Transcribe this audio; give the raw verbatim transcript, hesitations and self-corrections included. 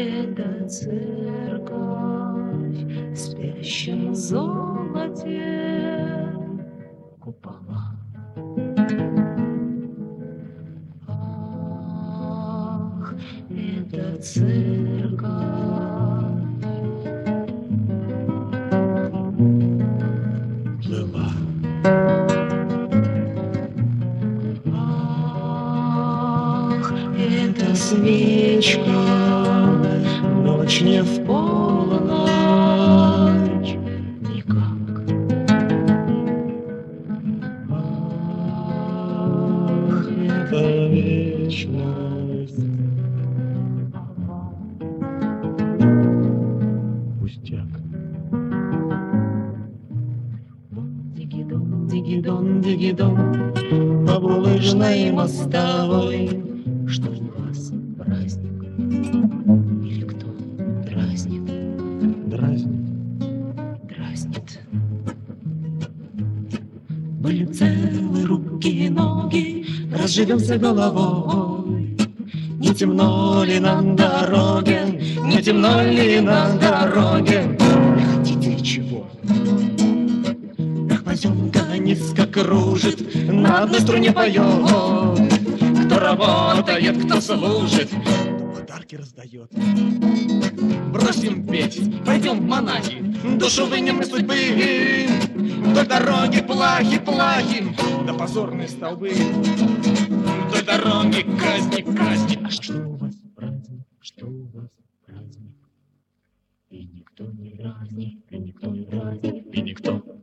Это церковь в спящем золоте купола. Ах, это церковь. Плыла. Ах, это свечка, ночь не в полночь, никак. Ах, это вечность. Пустяк. Дигидон, дигидон, дигидон, по булыжной мостовой. Что у вас праздник? Или кто дразнит? Дразнит. Дразнит. Были целы руки и ноги, разживемся головой. Не темно ли на дороге? Не темно ли на дороге? Не хотите чего? Поземка низко кружит, на одной струне поет. Кто работает, кто служит, Кто подарки раздает. бросим петь, пойдем в монахи, душу вынем из судьбы. Вдоль дороги плахи, плахи, Да позорные столбы. вдоль дороги казни, казни. А что у вас праздник? Что у вас праздник? И никто не дразнит, и никто не дразнит, и никто